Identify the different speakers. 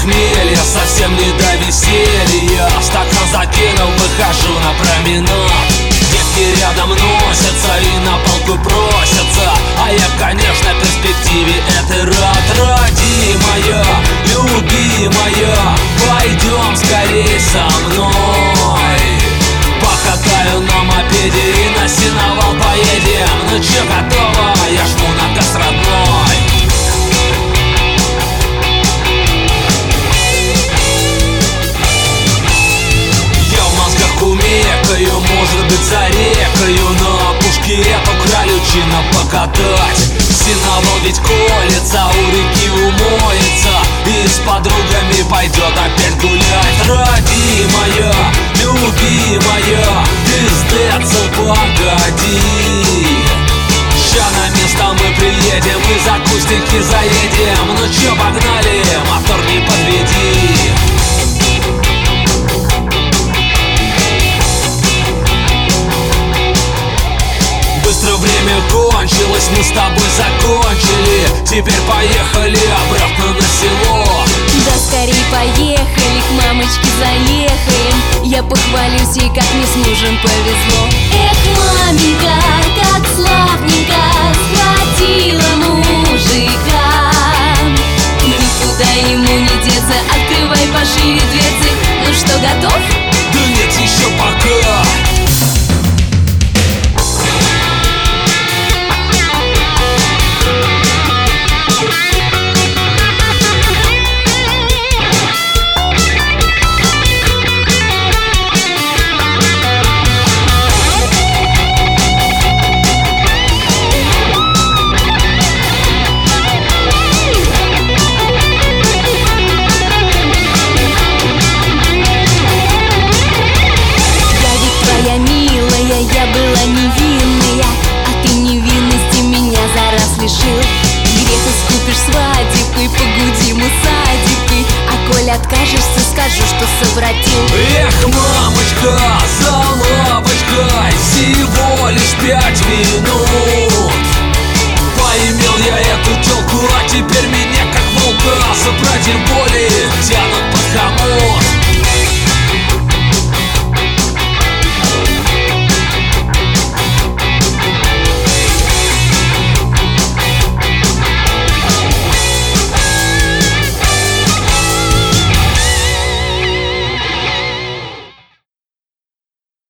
Speaker 1: похмелья, совсем не до веселья. Стакан закинул, выхожу на променад. Девки рядом носятся и на полку просятся, а я, конечно, в перспективе это рад. Родимая, любимая, пойдем скорей со мной. Покатаю на мопеде и на сеновал поедем. Ну че, готова? Я жму на газ, родной. Я в мозгах кумекаю, может быть за рекою, на опушке эту кролючину покатать. Сеновал ведь колется, у реки умоется и с подругами пойдет опять гулять. Родимая, любимая, пиздец, погоди. Ща на место мы приедем и за кустики заедем. Ну чё, погнали, мотор не подведи. Быстро время кончилось, мы с тобой закончили. Теперь поехали обратно на село.
Speaker 2: Да скорей поехали, к мамочке заехаем. Я похвалюсь ей, как мне с мужем повезло. Эх, маменька, как славненько схватила мужика. Никуда ему не деться, открывай пошире дверцы. Ну что, готов?
Speaker 1: Да нет, еще пока.
Speaker 2: Я была невинная, а ты невинности меня за раз лишил. Грех искупишь свадебкой, погудим усадебкой. А коль откажешься, скажу, что совратил.
Speaker 1: Эх, мамочка, за лавочкой всего лишь 5 минут. Поимел я эту тёлку, а теперь меня как волка собрать более